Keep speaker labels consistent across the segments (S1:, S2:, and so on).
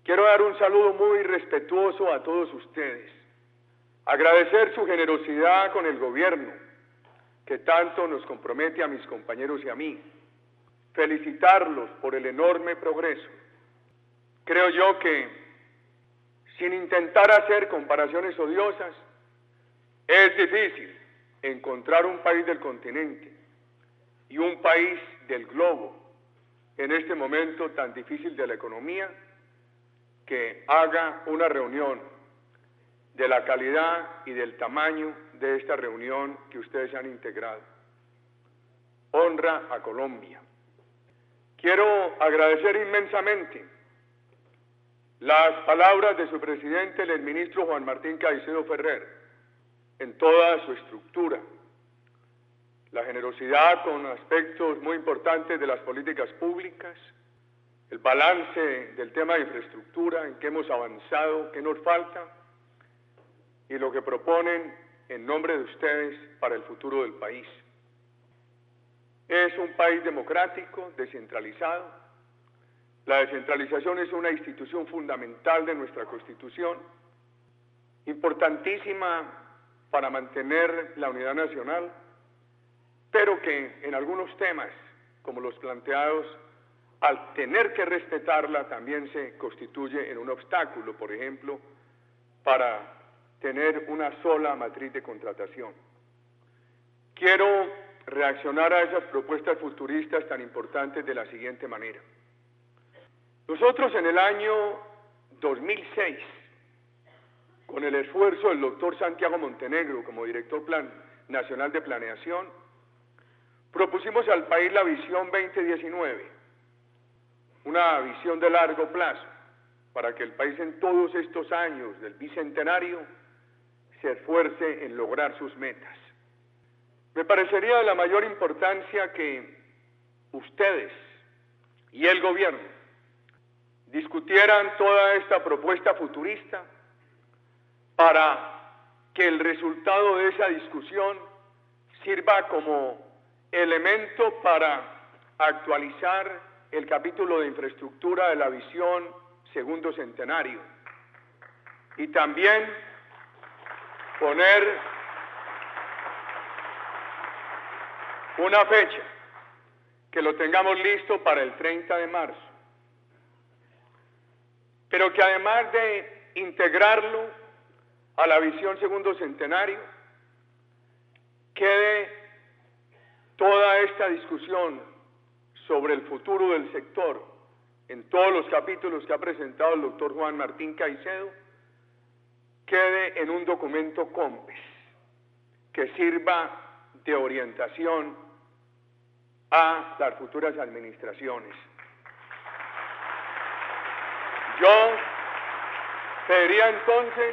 S1: Quiero dar un saludo muy respetuoso a todos ustedes, agradecer su generosidad con el gobierno, que tanto nos compromete a mis compañeros y a mí, felicitarlos por el enorme progreso. Creo yo que, sin intentar hacer comparaciones odiosas, es difícil encontrar un país del continente y un país del globo en este momento tan difícil de la economía que haga una reunión de la calidad y del tamaño de esta reunión que ustedes han integrado. Honra a Colombia. Quiero agradecer inmensamente las palabras de su presidente, el ministro Juan Martín Caicedo Ferrer, en toda su estructura, la generosidad con aspectos muy importantes de las políticas públicas, el balance del tema de infraestructura, en qué hemos avanzado, qué nos falta, y lo que proponen en nombre de ustedes para el futuro del país. Es un país democrático, descentralizado. La descentralización es una institución fundamental de nuestra Constitución, importantísima para mantener la unidad nacional, pero que en algunos temas, como los planteados, al tener que respetarla también se constituye en un obstáculo, por ejemplo, para tener una sola matriz de contratación. Quiero reaccionar a esas propuestas futuristas tan importantes de la siguiente manera. Nosotros en el año 2006, con el esfuerzo del doctor Santiago Montenegro como director nacional de planeación, propusimos al país la visión 2019, una visión de largo plazo, para que el país en todos estos años del bicentenario se esfuerce en lograr sus metas. Me parecería de la mayor importancia que ustedes y el gobierno discutieran toda esta propuesta futurista para que el resultado de esa discusión sirva como elemento para actualizar el capítulo de infraestructura de la visión segundo centenario y también poner una fecha que lo tengamos listo para el 30 de marzo, pero que además de integrarlo a la visión segundo centenario, quede toda esta discusión sobre el futuro del sector en todos los capítulos que ha presentado el doctor Juan Martín Caicedo, quede en un documento COMPES que sirva de orientación a las futuras administraciones. Yo pediría entonces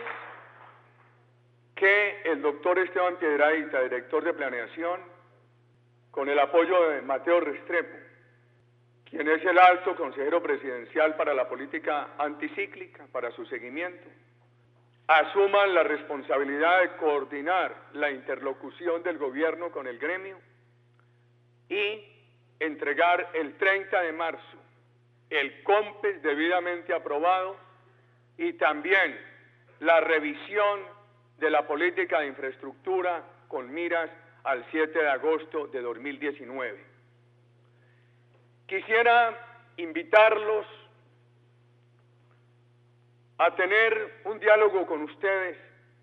S1: que el doctor Esteban Piedrahita, director de planeación, con el apoyo de Mateo Restrepo, quien es el alto consejero presidencial para la política anticíclica, para su seguimiento, asuman la responsabilidad de coordinar la interlocución del gobierno con el gremio y entregar el 30 de marzo el COMPES debidamente aprobado y también la revisión de la política de infraestructura con miras al 7 de agosto de 2019. Quisiera invitarlos a tener un diálogo con ustedes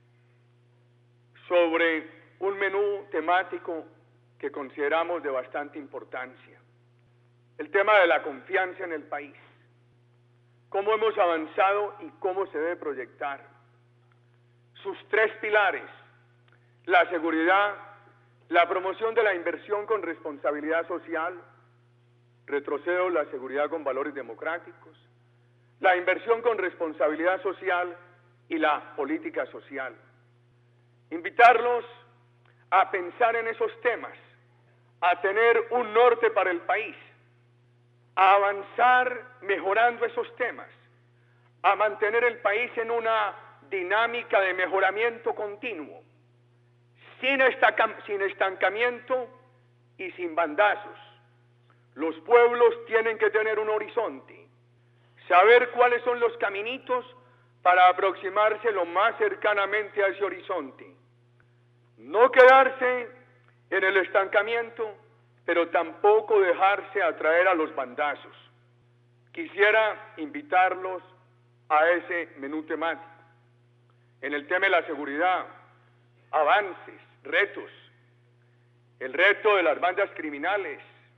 S1: sobre un menú temático que consideramos de bastante importancia. El tema de la confianza en el país. Cómo hemos avanzado y cómo se debe proyectar. Sus tres pilares: la seguridad, la promoción de la inversión con responsabilidad social, retrocedo la seguridad con valores democráticos, la inversión con responsabilidad social y la política social. Invitarlos a pensar en esos temas, a tener un norte para el país, a avanzar mejorando esos temas, a mantener el país en una dinámica de mejoramiento continuo, sin estancamiento y sin bandazos. Los pueblos tienen que tener un horizonte, saber cuáles son los caminitos para aproximarse lo más cercanamente a ese horizonte. No quedarse en el estancamiento, pero tampoco dejarse atraer a los bandazos. Quisiera invitarlos a ese menú temático. En el tema de la seguridad, avances, retos, el reto de las bandas criminales,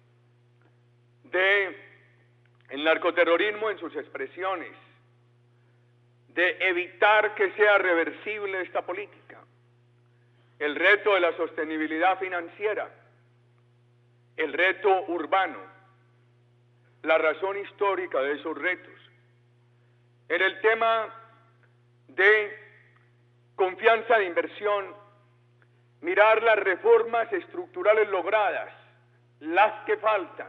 S1: el narcoterrorismo en sus expresiones, de evitar que sea reversible esta política, el reto de la sostenibilidad financiera, el reto urbano, la razón histórica de esos retos. En el tema de confianza de inversión, mirar las reformas estructurales logradas, las que faltan,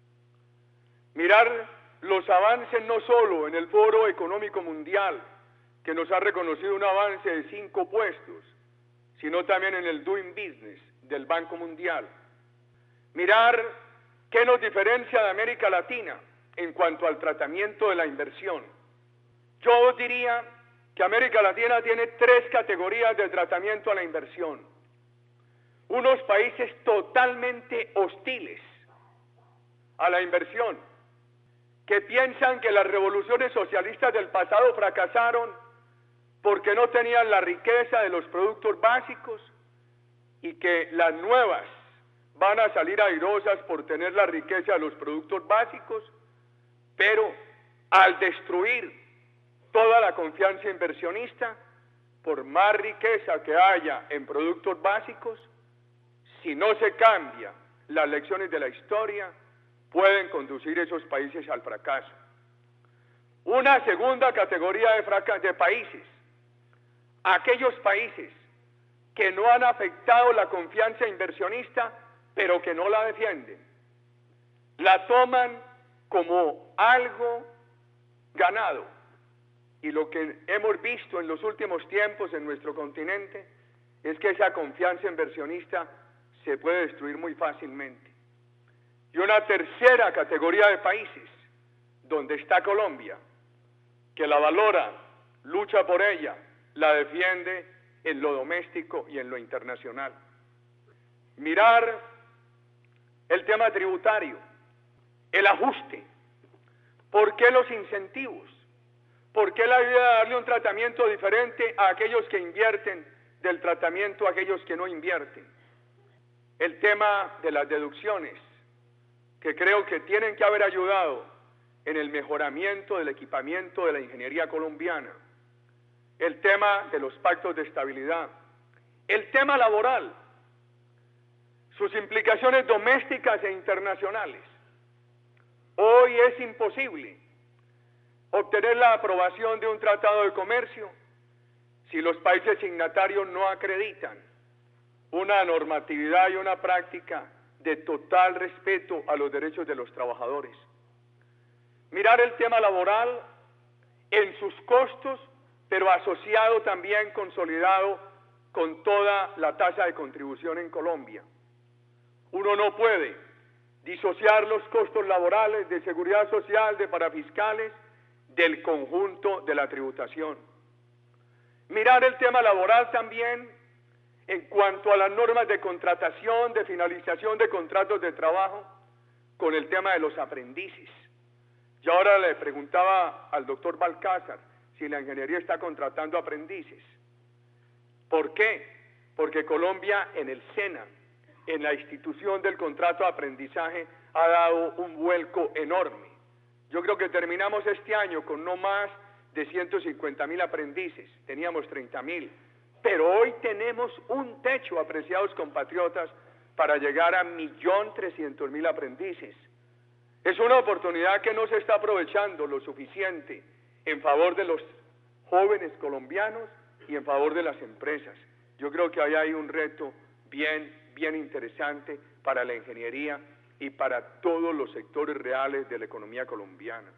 S1: mirar los avances no solo en el Foro Económico Mundial, que nos ha reconocido un avance de 5 puestos, sino también en el Doing Business del Banco Mundial. Mirar qué nos diferencia de América Latina en cuanto al tratamiento de la inversión. Yo diría que América Latina tiene 3 categorías de tratamiento a la inversión. Unos países totalmente hostiles a la inversión, que piensan que las revoluciones socialistas del pasado fracasaron porque no tenían la riqueza de los productos básicos y que las nuevas van a salir airosas por tener la riqueza de los productos básicos, pero al destruir toda la confianza inversionista, por más riqueza que haya en productos básicos, si no se cambia las lecciones de la historia, pueden conducir esos países al fracaso. Una segunda categoría de países, aquellos países que no han afectado la confianza inversionista, pero que no la defienden. La toman como algo ganado. Y lo que hemos visto en los últimos tiempos en nuestro continente es que esa confianza inversionista se puede destruir muy fácilmente. Y una tercera categoría de países, donde está Colombia, que la valora, lucha por ella, la defiende en lo doméstico y en lo internacional. Mirar el tema tributario, el ajuste, ¿por qué los incentivos? ¿Por qué la idea de darle un tratamiento diferente a aquellos que invierten del tratamiento a aquellos que no invierten? El tema de las deducciones, que creo que tienen que haber ayudado en el mejoramiento del equipamiento de la ingeniería colombiana, el tema de los pactos de estabilidad, el tema laboral, sus implicaciones domésticas e internacionales. Hoy es imposible obtener la aprobación de un tratado de comercio si los países signatarios no acreditan una normatividad y una práctica de total respeto a los derechos de los trabajadores. Mirar el tema laboral en sus costos, pero asociado también, consolidado con toda la tasa de contribución en Colombia. Uno no puede disociar los costos laborales, de seguridad social, de parafiscales, del conjunto de la tributación. Mirar el tema laboral también en cuanto a las normas de contratación, de finalización de contratos de trabajo, con el tema de los aprendices. Yo ahora le preguntaba al doctor Balcázar si la ingeniería está contratando aprendices. ¿Por qué? Porque Colombia en el SENA, en la institución del contrato de aprendizaje, ha dado un vuelco enorme. Yo creo que terminamos este año con no más de 150.000 aprendices, teníamos 30.000, pero hoy tenemos un techo, apreciados compatriotas, para llegar a 1.300.000 aprendices. Es una oportunidad que no se está aprovechando lo suficiente en favor de los jóvenes colombianos y en favor de las empresas. Yo creo que ahí hay un reto bien interesante para la ingeniería y para todos los sectores reales de la economía colombiana.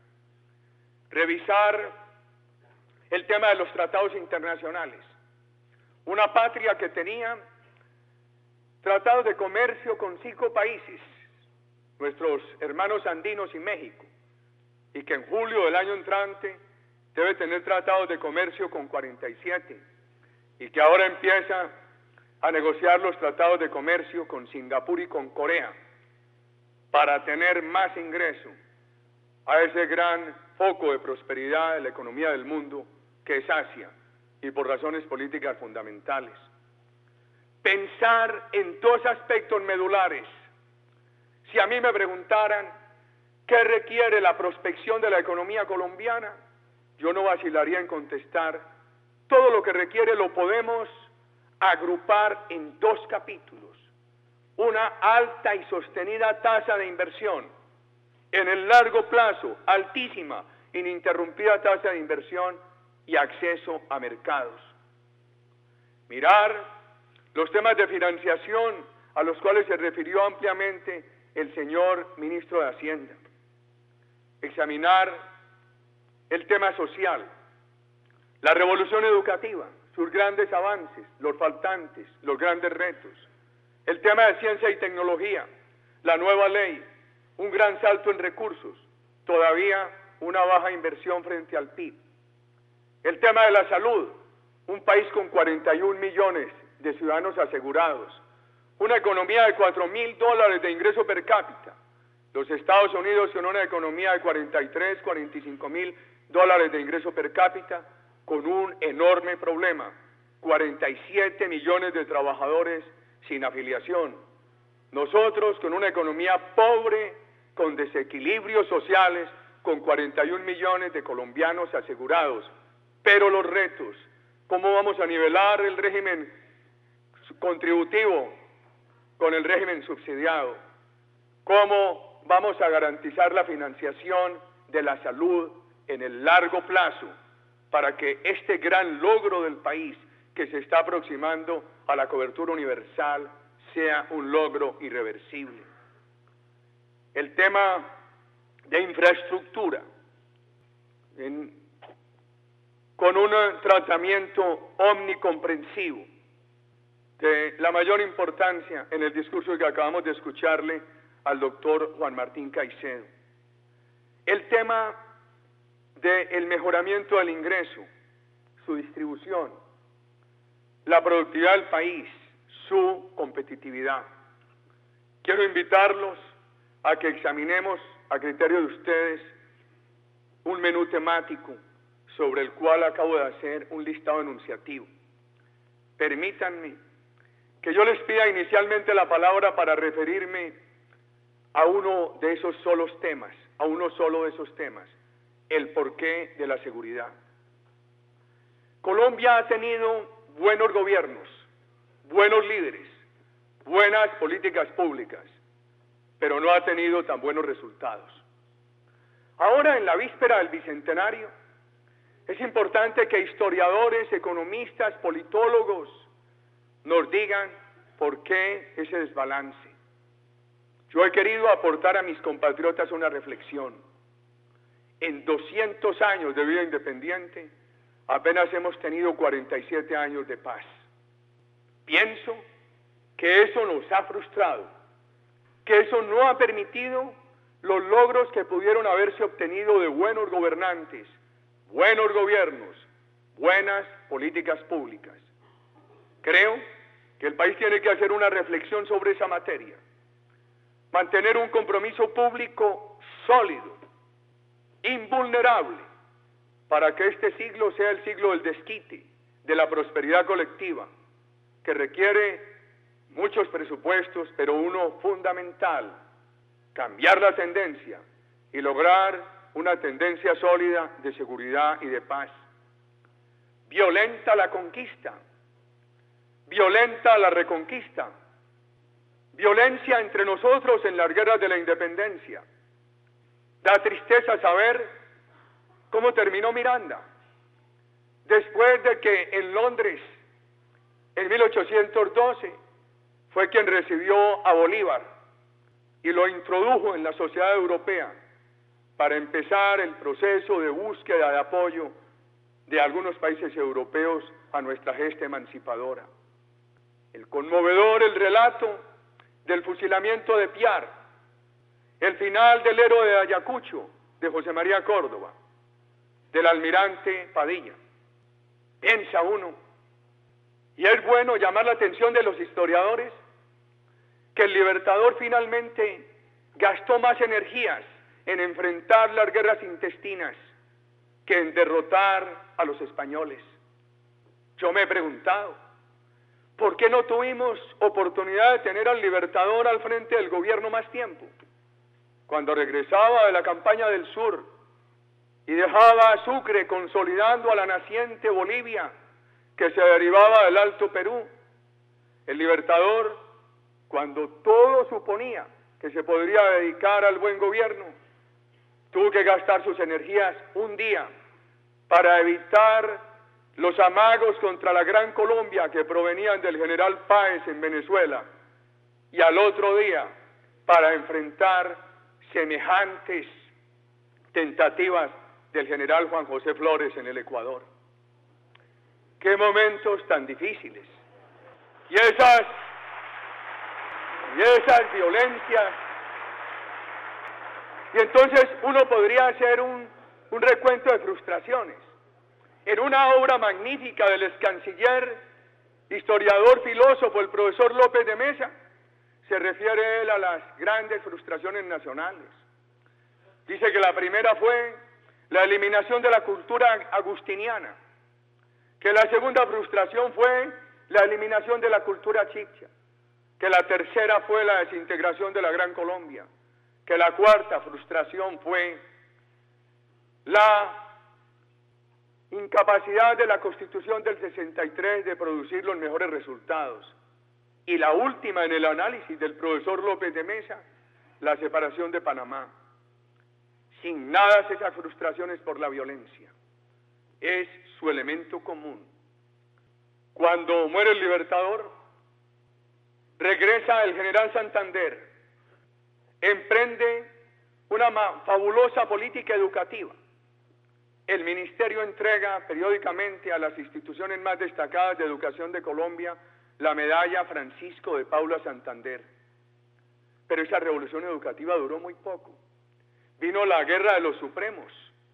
S1: Revisar el tema de los tratados internacionales. Una patria que tenía tratados de comercio con 5 países, nuestros hermanos andinos y México, y que en julio del año entrante debe tener tratados de comercio con 47 y que ahora empieza a negociar los tratados de comercio con Singapur y con Corea para tener más ingreso a ese gran foco de prosperidad de la economía del mundo que es Asia, y por razones políticas fundamentales. Pensar en dos aspectos medulares. Si a mí me preguntaran qué requiere la prospección de la economía colombiana, yo no vacilaría en contestar: todo lo que requiere lo podemos agrupar en dos capítulos. Una alta y sostenida tasa de inversión. En el largo plazo, altísima, ininterrumpida tasa de inversión y acceso a mercados. Mirar los temas de financiación a los cuales se refirió ampliamente el señor ministro de Hacienda. Examinar el tema social, la revolución educativa, sus grandes avances, los faltantes, los grandes retos, el tema de ciencia y tecnología, la nueva ley, un gran salto en recursos, todavía una baja inversión frente al PIB. El tema de la salud, un país con 41 millones de ciudadanos asegurados, una economía de $4.000 de ingreso per cápita, los Estados Unidos con una economía de 43, 45 mil dólares de ingreso per cápita, con un enorme problema: 47 millones de trabajadores sin afiliación. Nosotros con una economía pobre, con desequilibrios sociales, con 41 millones de colombianos asegurados. Pero los retos: ¿cómo vamos a nivelar el régimen contributivo con el régimen subsidiado? ¿Cómo vamos a garantizar la financiación de la salud en el largo plazo para que este gran logro del país, que se está aproximando a la cobertura universal, sea un logro irreversible? El tema de infraestructura, con un tratamiento omnicomprensivo, de la mayor importancia en el discurso que acabamos de escucharle al doctor Juan Martín Caicedo. El tema del mejoramiento del ingreso, su distribución, la productividad del país, su competitividad. Quiero invitarlos a que examinemos, a criterio de ustedes, un menú temático sobre el cual acabo de hacer un listado enunciativo. Permítanme que yo les pida inicialmente la palabra para referirme a uno de esos solos temas, a uno solo de esos temas: el porqué de la seguridad. Colombia ha tenido buenos gobiernos, buenos líderes, buenas políticas públicas, pero no ha tenido tan buenos resultados. Ahora, en la víspera del Bicentenario, es importante que historiadores, economistas, politólogos nos digan por qué ese desbalance. Yo he querido aportar a mis compatriotas una reflexión. En 200 años de vida independiente, apenas hemos tenido 47 años de paz. Pienso que eso nos ha frustrado, que eso no ha permitido los logros que pudieron haberse obtenido de buenos gobernantes, buenos gobiernos, buenas políticas públicas. Creo que el país tiene que hacer una reflexión sobre esa materia, mantener un compromiso público sólido, invulnerable, para que este siglo sea el siglo del desquite, de la prosperidad colectiva, que requiere muchos presupuestos, pero uno fundamental: cambiar la tendencia y lograr una tendencia sólida de seguridad y de paz. Violenta la conquista, violenta la reconquista, violencia entre nosotros en las guerras de la independencia. Da tristeza saber cómo terminó Miranda, después de que en Londres, en 1812, fue quien recibió a Bolívar y lo introdujo en la sociedad europea para empezar el proceso de búsqueda de apoyo de algunos países europeos a nuestra gesta emancipadora. El relato del fusilamiento de Piar, el final del héroe de Ayacucho, de José María Córdoba, del almirante Padilla. Piensa uno, y es bueno llamar la atención de los historiadores, que el Libertador finalmente gastó más energías en enfrentar las guerras intestinas que en derrotar a los españoles. Yo me he preguntado, ¿por qué no tuvimos oportunidad de tener al Libertador al frente del gobierno más tiempo? Cuando regresaba de la campaña del sur y dejaba a Sucre consolidando a la naciente Bolivia que se derivaba del Alto Perú, el Libertador, cuando todo suponía que se podría dedicar al buen gobierno, tuvo que gastar sus energías un día para evitar los amagos contra la Gran Colombia que provenían del general Páez en Venezuela, y al otro día para enfrentar semejantes tentativas del general Juan José Flores en el Ecuador. ¡Qué momentos tan difíciles! Y esas violencias. Y entonces uno podría hacer un recuento de frustraciones. En una obra magnífica del ex canciller, historiador, filósofo, el profesor López de Mesa, se refiere él a las grandes frustraciones nacionales. Dice que la primera fue la eliminación de la cultura agustiniana, que la segunda frustración fue la eliminación de la cultura chicha, que la tercera fue la desintegración de la Gran Colombia, que la cuarta frustración fue la incapacidad de la Constitución del 63 de producir los mejores resultados, y la última en el análisis del profesor López de Mesa, la separación de Panamá. Sin nada esas frustraciones por la violencia, es su elemento común. Cuando muere el Libertador, regresa el general Santander, emprende una fabulosa política educativa. El ministerio entrega periódicamente a las instituciones más destacadas de educación de Colombia la medalla Francisco de Paula Santander. Pero esa revolución educativa duró muy poco. Vino la Guerra de los Supremos.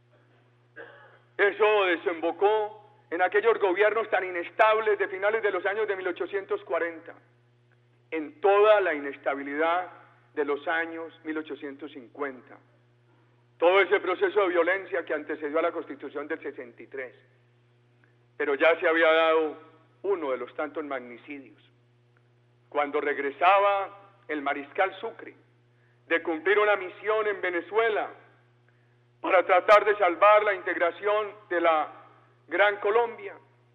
S1: Eso desembocó en aquellos gobiernos tan inestables de finales de los años de 1840, en toda la inestabilidad de los años 1850. Todo ese proceso de violencia que antecedió a la Constitución del 63. Pero ya se había dado uno de los tantos magnicidios. Cuando regresaba el mariscal Sucre de cumplir una misión en Venezuela para tratar de salvar la integración de la Gran Colombia,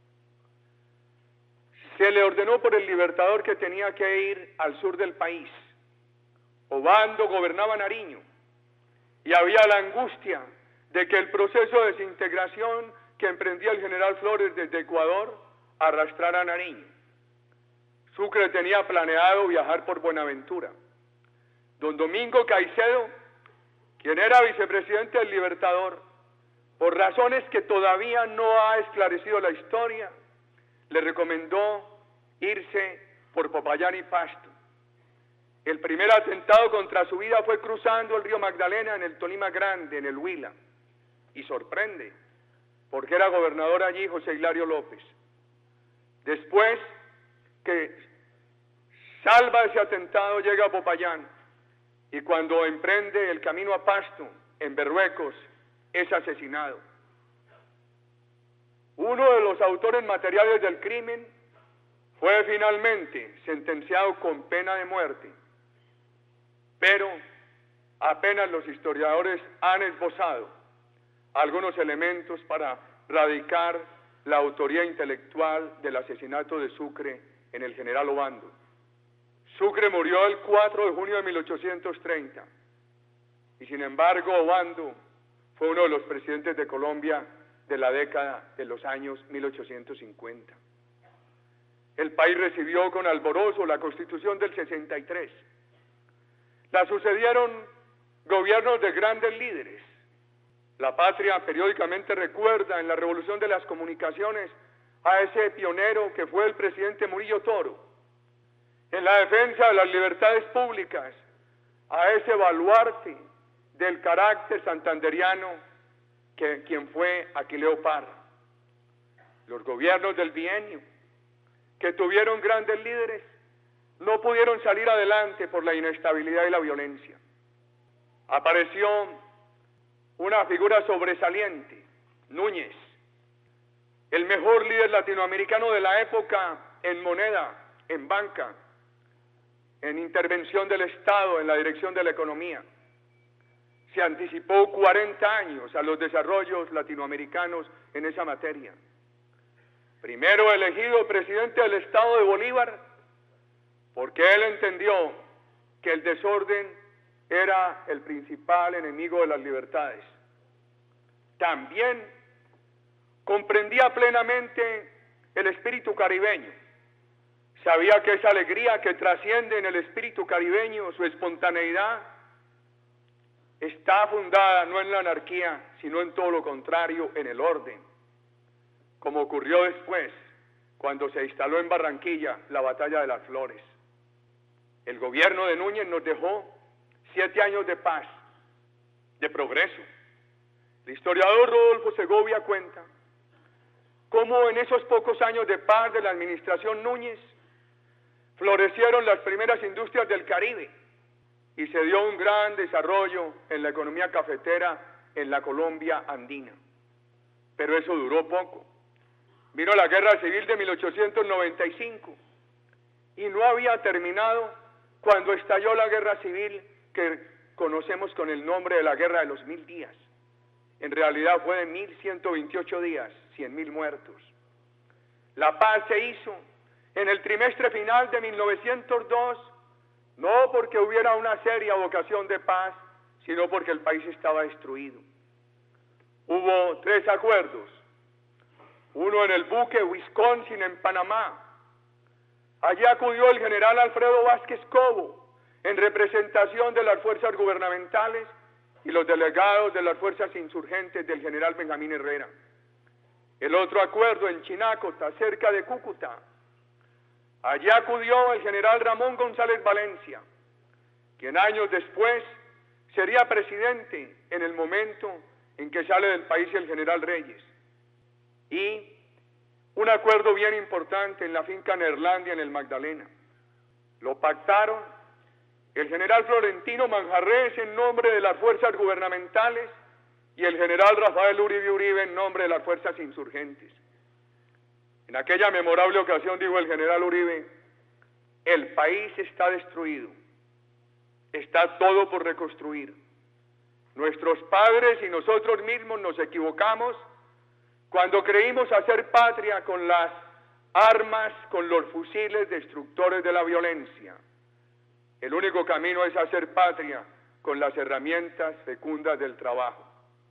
S1: se le ordenó por el Libertador que tenía que ir al sur del país. Obando gobernaba Nariño y había la angustia de que el proceso de desintegración que emprendía el general Flores desde Ecuador arrastrara a Nariño. Sucre tenía planeado viajar por Buenaventura. Don Domingo Caicedo, quien era vicepresidente del Libertador, por razones que todavía no ha esclarecido la historia, le recomendó irse por Popayán y Pasto. El primer atentado contra su vida fue cruzando el río Magdalena en el Tolima Grande, en el Huila. Y sorprende, porque era gobernador allí José Hilario López. Después que salva ese atentado, llega a Popayán, y cuando emprende el camino a Pasto, en Berruecos, es asesinado. Uno de los autores materiales del crimen fue finalmente sentenciado con pena de muerte, pero apenas los historiadores han esbozado algunos elementos para radicar la autoría intelectual del asesinato de Sucre en el general Obando. Sucre murió el 4 de junio de 1830, y sin embargo Obando fue uno de los presidentes de Colombia de la década de los años 1850. El país recibió con alborozo la Constitución del 63. La sucedieron gobiernos de grandes líderes. La patria periódicamente recuerda en la Revolución de las Comunicaciones a ese pionero que fue el presidente Murillo Toro. En la defensa de las libertades públicas, a ese baluarte del carácter santanderiano quien fue Aquileo Parra. Los gobiernos del bienio, que tuvieron grandes líderes, no pudieron salir adelante por la inestabilidad y la violencia. Apareció una figura sobresaliente, Núñez, el mejor líder latinoamericano de la época en moneda, en banca, en intervención del Estado, en la dirección de la economía. Se anticipó 40 años a los desarrollos latinoamericanos en esa materia. Primero elegido presidente del Estado de Bolívar, porque él entendió que el desorden era el principal enemigo de las libertades. También comprendía plenamente el espíritu caribeño. Sabía que esa alegría que trasciende en el espíritu caribeño, su espontaneidad, está fundada no en la anarquía, sino en todo lo contrario, en el orden. Como ocurrió después, cuando se instaló en Barranquilla la Batalla de las Flores. El gobierno de Núñez nos dejó 7 años de paz, de progreso. El historiador Rodolfo Segovia cuenta cómo en esos pocos años de paz de la administración Núñez florecieron las primeras industrias del Caribe y se dio un gran desarrollo en la economía cafetera en la Colombia andina. Pero eso duró poco. Vino la Guerra Civil de 1895 y no había terminado cuando estalló la Guerra Civil que conocemos con el nombre de la Guerra de los 1000 días. En realidad fue de 1128 días, 100.000 muertos. La paz se hizo en el trimestre final de 1902, no porque hubiera una seria vocación de paz, sino porque el país estaba destruido. Hubo 3 acuerdos, uno en el buque Wisconsin en Panamá. Allí acudió el general Alfredo Vázquez Cobo en representación de las fuerzas gubernamentales y los delegados de las fuerzas insurgentes del general Benjamín Herrera. El otro acuerdo en Chinácota, cerca de Cúcuta. Allí acudió el general Ramón González Valencia, quien años después sería presidente en el momento en que sale del país el general Reyes. Y un acuerdo bien importante en la finca Neerlandia en el Magdalena. Lo pactaron el general Florentino Manjarrés en nombre de las fuerzas gubernamentales y el general Rafael Uribe Uribe en nombre de las fuerzas insurgentes. En aquella memorable ocasión dijo el general Uribe: el país está destruido, está todo por reconstruir. Nuestros padres y nosotros mismos nos equivocamos cuando creímos hacer patria con las armas, con los fusiles destructores de la violencia. El único camino es hacer patria con las herramientas fecundas del trabajo.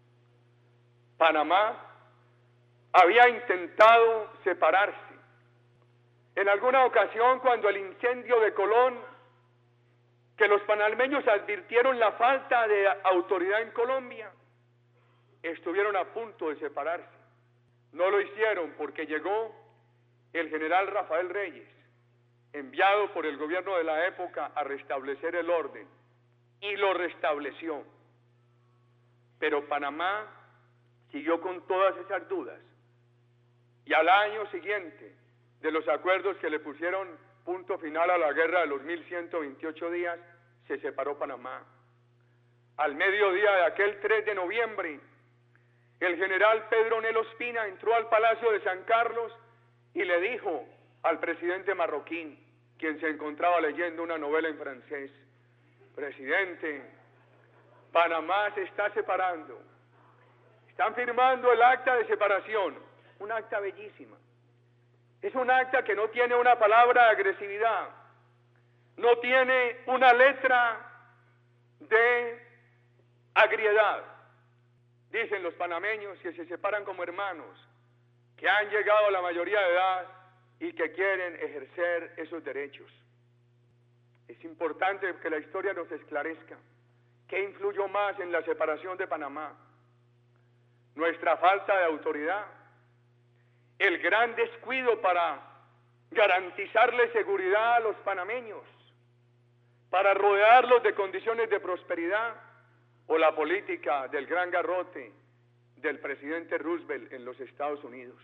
S1: Panamá había intentado separarse. En alguna ocasión, cuando el incendio de Colón, que los panameños advirtieron la falta de autoridad en Colombia, estuvieron a punto de separarse. No lo hicieron porque llegó el general Rafael Reyes, enviado por el gobierno de la época a restablecer el orden, y lo restableció. Pero Panamá siguió con todas esas dudas, y al año siguiente de los acuerdos que le pusieron punto final a la guerra de los 1128 días, se separó Panamá. Al mediodía de aquel 3 de noviembre, el general Pedro Nel Ospina entró al Palacio de San Carlos y le dijo al presidente Marroquín, quien se encontraba leyendo una novela en francés: presidente, Panamá se está separando. Están firmando el acta de separación, un acta bellísima. Es un acta que no tiene una palabra de agresividad, no tiene una letra de agriedad. Dicen los panameños que se separan como hermanos, que han llegado a la mayoría de edad y que quieren ejercer esos derechos. Es importante que la historia nos esclarezca qué influyó más en la separación de Panamá: nuestra falta de autoridad, el gran descuido para garantizarle seguridad a los panameños, para rodearlos de condiciones de prosperidad, o la política del gran garrote del presidente Roosevelt en los Estados Unidos.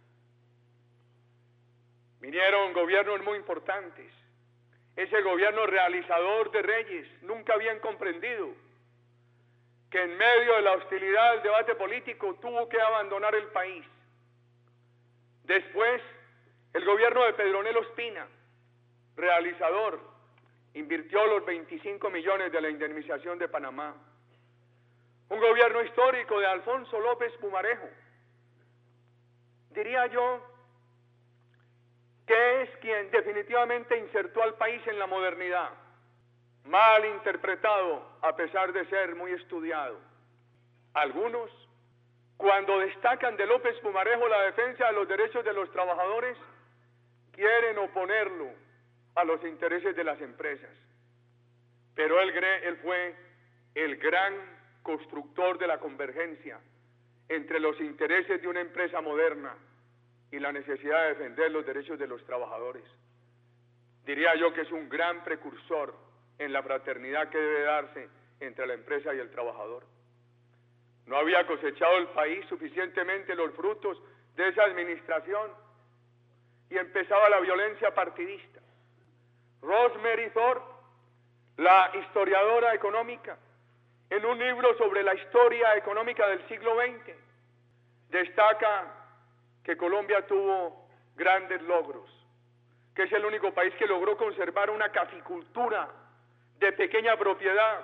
S1: Vinieron gobiernos muy importantes. Ese gobierno realizador de Reyes nunca habían comprendido que en medio de la hostilidad del debate político tuvo que abandonar el país. Después, el gobierno de Pedronel Ospina, realizador, invirtió los 25 millones de la indemnización de Panamá. Un gobierno histórico de Alfonso López Pumarejo, diría yo, que es quien definitivamente insertó al país en la modernidad, mal interpretado a pesar de ser muy estudiado. Algunos, cuando destacan de López Pumarejo la defensa de los derechos de los trabajadores, quieren oponerlo a los intereses de las empresas. Pero él fue el gran constructor de la convergencia entre los intereses de una empresa moderna y la necesidad de defender los derechos de los trabajadores. Diría yo que es un gran precursor en la fraternidad que debe darse entre la empresa y el trabajador. No había cosechado el país suficientemente los frutos de esa administración y empezaba la violencia partidista. Rosemary Thorpe, la historiadora económica, en un libro sobre la historia económica del siglo XX, destaca que Colombia tuvo grandes logros, que es el único país que logró conservar una caficultura de pequeña propiedad,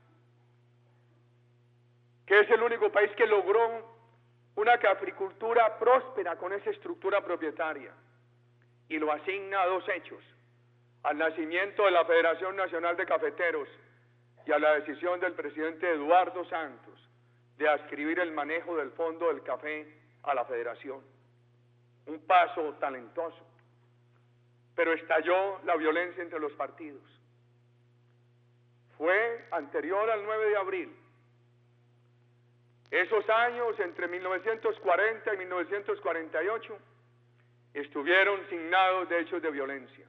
S1: que es el único país que logró una caficultura próspera con esa estructura propietaria, y lo asigna a dos hechos: al nacimiento de la Federación Nacional de Cafeteros y a la decisión del presidente Eduardo Santos de adscribir el manejo del Fondo del Café a la Federación. Un paso talentoso, pero estalló la violencia entre los partidos. Fue anterior al 9 de abril. Esos años, entre 1940 y 1948, estuvieron signados de hechos de violencia.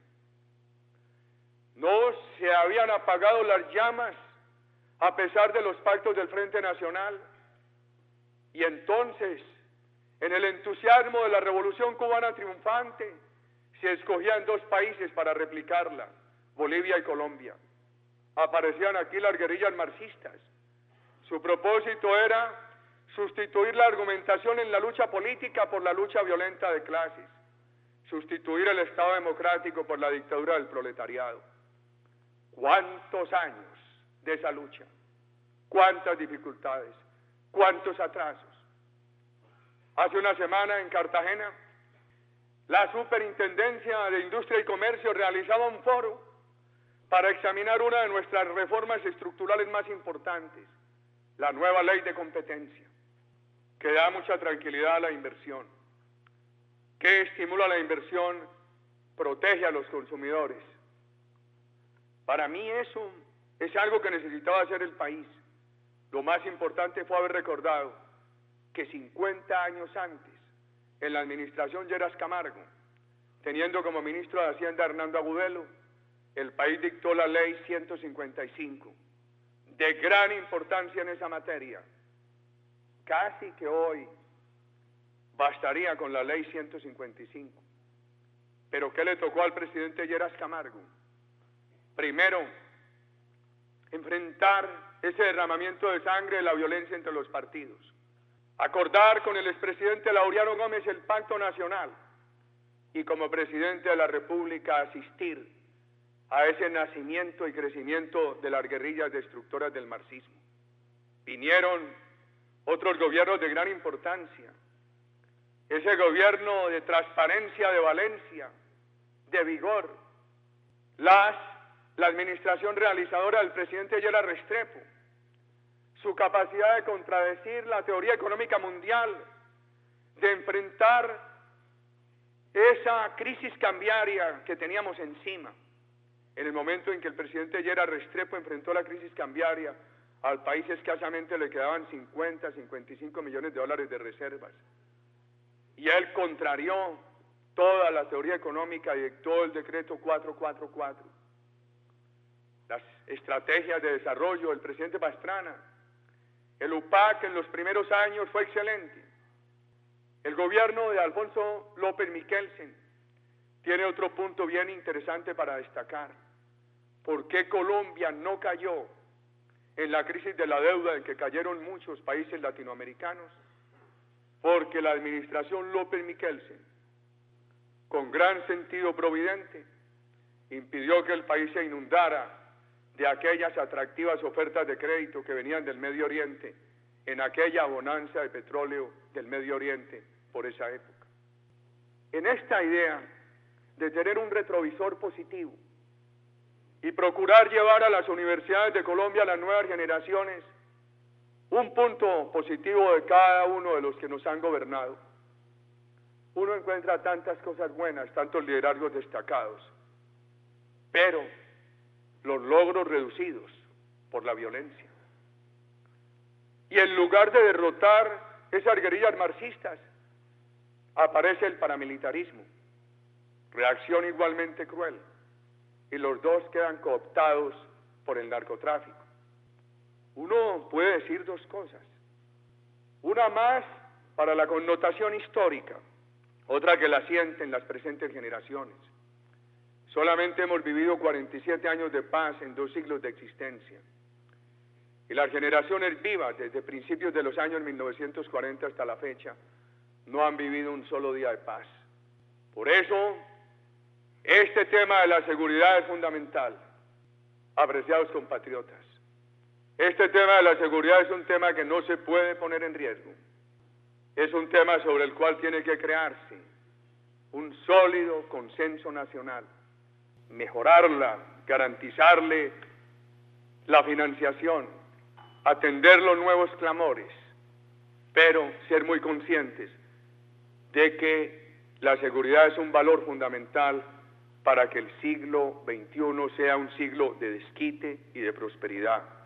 S1: No se habían apagado las llamas a pesar de los pactos del Frente Nacional, y entonces, en el entusiasmo de la Revolución Cubana triunfante, se escogían dos países para replicarla, Bolivia y Colombia. Aparecían aquí las guerrillas marxistas. Su propósito era sustituir la argumentación en la lucha política por la lucha violenta de clases, sustituir el Estado democrático por la dictadura del proletariado. ¿Cuántos años de esa lucha? ¿Cuántas dificultades? ¿Cuántos atrasos? Hace una semana en Cartagena, la Superintendencia de Industria y Comercio realizaba un foro para examinar una de nuestras reformas estructurales más importantes, la nueva ley de competencia, que da mucha tranquilidad a la inversión, que estimula la inversión, protege a los consumidores. Para mí eso es algo que necesitaba hacer el país. Lo más importante fue haber recordado que 50 años antes, en la administración Lleras Camargo, teniendo como ministro de Hacienda Hernando Agudelo, el país dictó la ley 155, de gran importancia en esa materia. Casi que hoy bastaría con la ley 155. Pero ¿qué le tocó al presidente Lleras Camargo? Primero, enfrentar ese derramamiento de sangre de la violencia entre los partidos. Acordar con el expresidente Laureano Gómez el Pacto Nacional y como presidente de la República asistir a ese nacimiento y crecimiento de las guerrillas destructoras del marxismo. Vinieron otros gobiernos de gran importancia. Ese gobierno de transparencia de Valencia, de vigor, la administración realizadora del presidente Lleras Restrepo, su capacidad de contradecir la teoría económica mundial, de enfrentar esa crisis cambiaria que teníamos encima. En el momento en que el presidente Lleras Restrepo enfrentó la crisis cambiaria, al país escasamente le quedaban 50, 55 millones de dólares de reservas. Y él contrarió toda la teoría económica y dictó el decreto 444. Las estrategias de desarrollo del presidente Pastrana, El UPAC en los primeros años fue excelente. El gobierno de Alfonso López Michelsen tiene otro punto bien interesante para destacar. ¿Por qué Colombia no cayó en la crisis de la deuda en que cayeron muchos países latinoamericanos? Porque la administración López Michelsen, con gran sentido providente, impidió que el país se inundara de aquellas atractivas ofertas de crédito que venían del Medio Oriente, en aquella bonanza de petróleo del Medio Oriente por esa época. En esta idea de tener un retrovisor positivo y procurar llevar a las universidades de Colombia, a las nuevas generaciones, un punto positivo de cada uno de los que nos han gobernado, uno encuentra tantas cosas buenas, tantos liderazgos destacados, pero los logros reducidos por la violencia. Y en lugar de derrotar esas guerrillas marxistas, aparece el paramilitarismo, reacción igualmente cruel, y los dos quedan cooptados por el narcotráfico. Uno puede decir dos cosas, una más para la connotación histórica, otra que la sienten las presentes generaciones. Solamente hemos vivido 47 años de paz en 2 siglos de existencia. Y las generaciones vivas, desde principios de los años 1940 hasta la fecha, no han vivido un solo día de paz. Por eso, este tema de la seguridad es fundamental, apreciados compatriotas. Este tema de la seguridad es un tema que no se puede poner en riesgo. Es un tema sobre el cual tiene que crearse un sólido consenso nacional, mejorarla, garantizarle la financiación, atender los nuevos clamores, pero ser muy conscientes de que la seguridad es un valor fundamental para que el siglo XXI sea un siglo de desquite y de prosperidad.